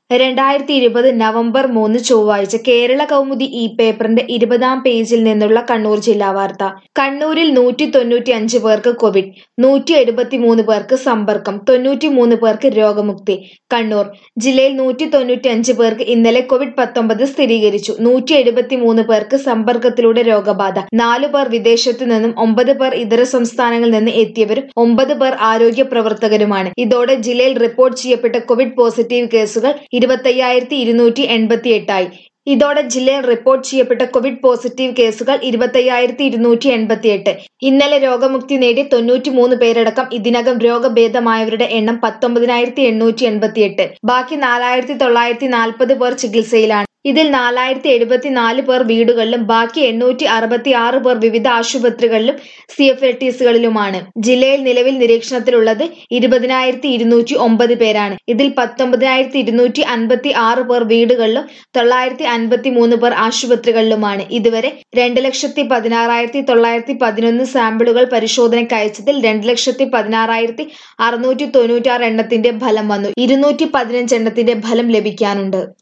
2020 November 3 ചൊവ്വാഴ്ച കേരള കൗമുദി ഈ പേപ്പറിന്റെ 20-ാം പേജിൽ നിന്നുള്ള കണ്ണൂർ ജില്ലാ വാർത്ത. കണ്ണൂരിൽ 195 പേർക്ക് കോവിഡ്, 173 പേർക്ക് സമ്പർക്കം, 93 പേർക്ക് രോഗമുക്തി. കണ്ണൂർ ജില്ലയിൽ 195 പേർക്ക് ഇന്നലെ കോവിഡ്-19 സ്ഥിരീകരിച്ചു. 173 പേർക്ക് സമ്പർക്കത്തിലൂടെ രോഗബാധ. 4 പേർ വിദേശത്തു നിന്നും 9 പേർ ഇതര സംസ്ഥാനങ്ങളിൽ നിന്ന് എത്തിയവരും 9 പേർ ആരോഗ്യ പ്രവർത്തകരുമാണ്. ഇതോടെ ജില്ലയിൽ റിപ്പോർട്ട് ചെയ്യപ്പെട്ട കോവിഡ് പോസിറ്റീവ് കേസുകൾ 25,288 ആയി. ഇതോടെ ജില്ലയിൽ റിപ്പോർട്ട് ചെയ്യപ്പെട്ട കോവിഡ് പോസിറ്റീവ് കേസുകൾ 25,288. ഇന്നലെ രോഗമുക്തി നേടിയ 93 പേരടക്കം ഇതിനകം രോഗഭേദമായവരുടെ എണ്ണം 19,888. ബാക്കി 4,940 പേർ ചികിത്സയിലാണ്. ഇതിൽ 4,074 പേർ വീടുകളിലും ബാക്കി 866 പേർ വിവിധ ആശുപത്രികളിലും CFLTSകളിലുമാണ്. ജില്ലയിൽ നിലവിൽ നിരീക്ഷണത്തിലുള്ളത് 20,209 പേരാണ്. ഇതിൽ 19,256 പേർ വീടുകളിലും 953 പേർ ആശുപത്രികളിലുമാണ്. ഇതുവരെ 2,16,911 സാമ്പിളുകൾ പരിശോധനയ്ക്ക് അയച്ചതിൽ 2,16,696 എണ്ണത്തിന്റെ ഫലം വന്നു. 215 എണ്ണത്തിന്റെ ഫലം ലഭിക്കാനുണ്ട്.